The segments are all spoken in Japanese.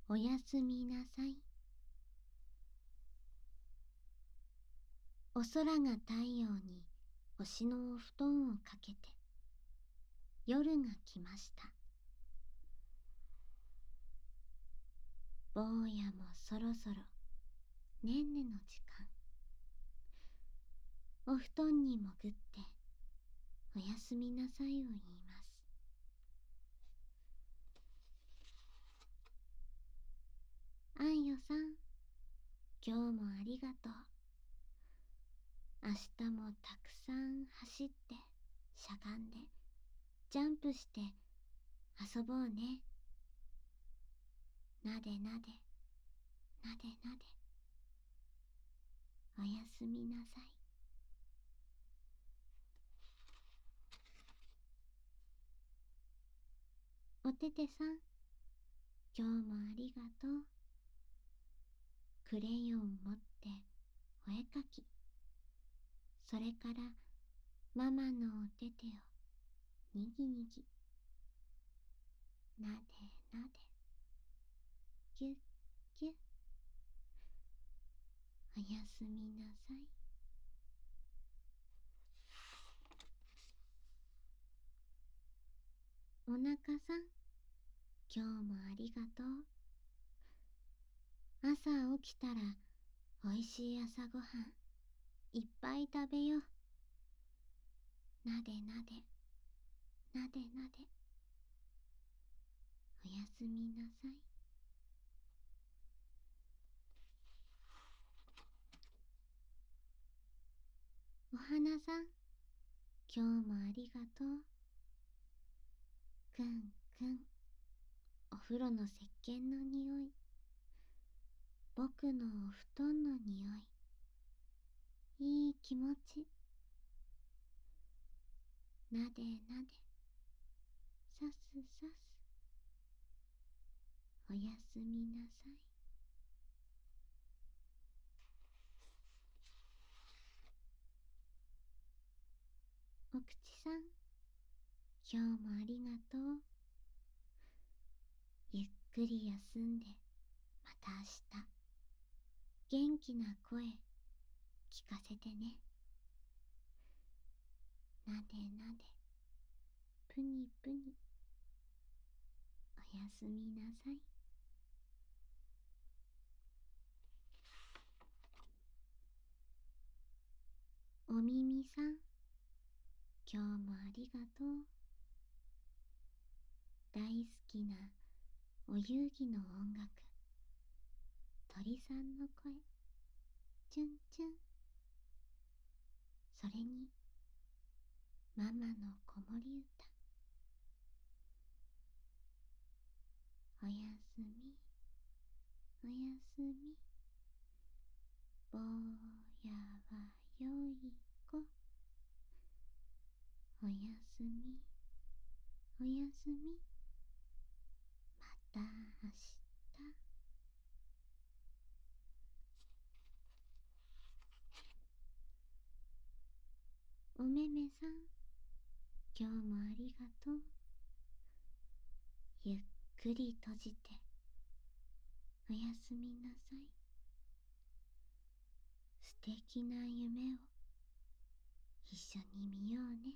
おやすみなさい。お空が太陽に星のお布団をかけて、夜が来ました。坊やもそろそろねんねの時間。お布団に潜っておやすみなさいを言います。あんよさん、今日もありがとう。明日もたくさん走って、しゃがんで、ジャンプして遊ぼうね。なでなで、なでなで。おやすみなさい。おててさん、今日もありがとう。クレヨン持ってお絵かき。それからママのおててをにぎにぎ。なでなで。ぎゅっぎゅっ。おやすみなさい。おなかさん、今日もありがとう。朝起きたらおいしい朝ごはんいっぱい食べよう。なでなで、なでなで。おやすみなさい。お花さん、今日もありがとう。くんくん、お風呂の石鹸の匂い、僕のお布団の匂い、いい気持ち。なでなで、さすさす。おやすみなさい。お口さん、今日もありがとう。ゆっくり休んで、また明日、元気な声、聞かせてね。なでなで、ぷにぷに。おやすみなさい。お耳さん、今日もありがとう。大好きなお遊戯の音楽、鳥さんの声、チュンチュン。それに、ママの子守歌。おやすみ、おやすみ。坊やはよい子。おやすみ、おやすみ。また明日。おめめさん、今日もありがとう。ゆっくり閉じて、おやすみなさい。素敵な夢を一緒に見ようね。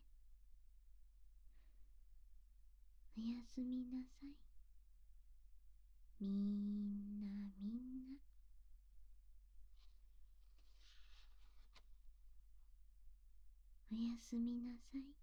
おやすみなさい。みんなみんな。おやすみなさい。